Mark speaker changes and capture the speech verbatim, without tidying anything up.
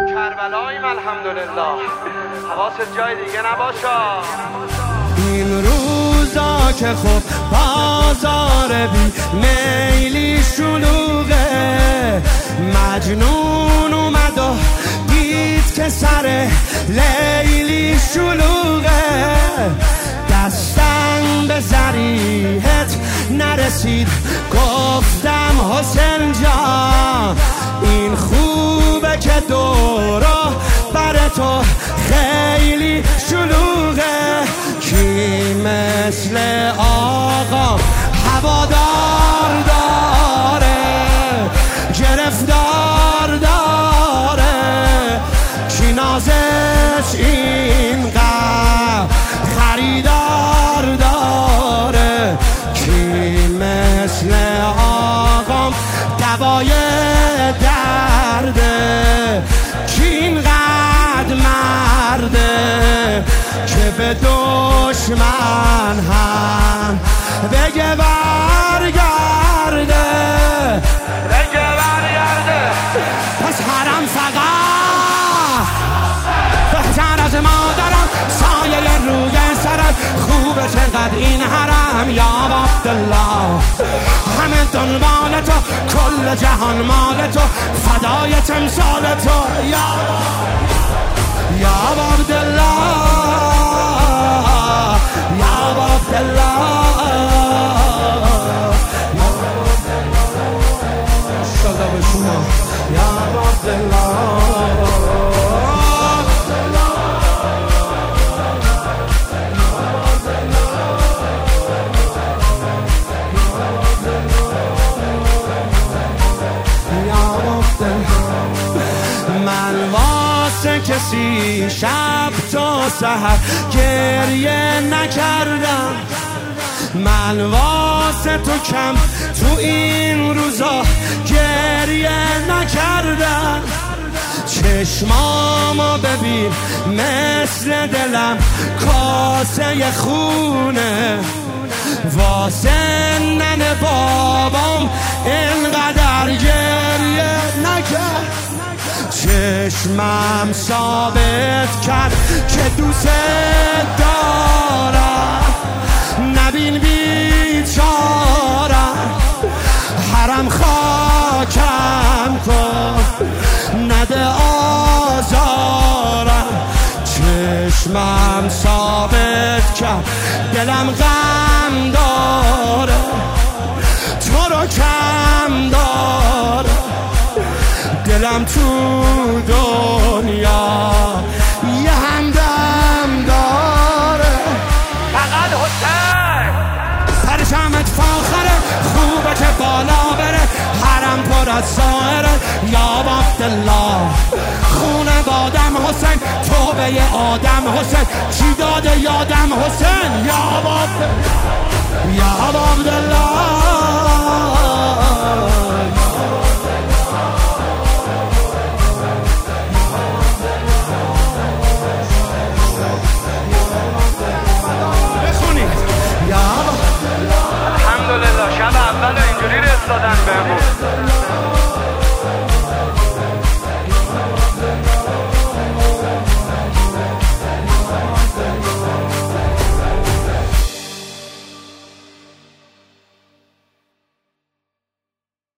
Speaker 1: کربلاییم الحمدلله. حواست جای دیگه نباشا.
Speaker 2: این روزا که خب بازار بی میلی شلوغه، مجنون اومد و دید که سر لیلی شلوغه، دستم به ذریحت نرسید گفتم حسین جان این خوبه که دورا بر تو خیلی شلوغه، کی مثل آقا هوادار داره گرفتار داره، کی نازش اینقدر خریدار داره، کی مثل آقام دوای درده، کی اینقدر مرده که به دشمن هم بگه برگرده
Speaker 1: بگه برگرده.
Speaker 2: پس حرم فقط بهتر از مادرم، سایه روی سرم خوبه چقدر این حرم. یا عبدالله همه دنبال تو، کل جهان مال تو، فدای تمثال تو. یا یا عبدالله یا عبدالله شده به شما یا عبدالله. من واسه کسی شب تا سحر گریه نکردم، من واسه تو کم تو این روزا گریه نکردم، چشمامو ببین مثل دلم کاسه خونه، واسه ننه بابام اینقدر گریه نکرد، چشمم ثابت کرد که دوست دارم، نبین بیچارم حرم خاکم کن نده آزارم، چشمم ثابت کرد دلم غم داره تو رو کم داره، دلم تو دنیا یه همدم داره.
Speaker 1: فقط حسین
Speaker 2: پرچمت فاخره خوبه که بالا بره، حرم پر از زائره. یا عبدالله خونه بادم حسین، توبه آدم حسین، چی داده یادم حسین. یا عبدالله یا عبدالله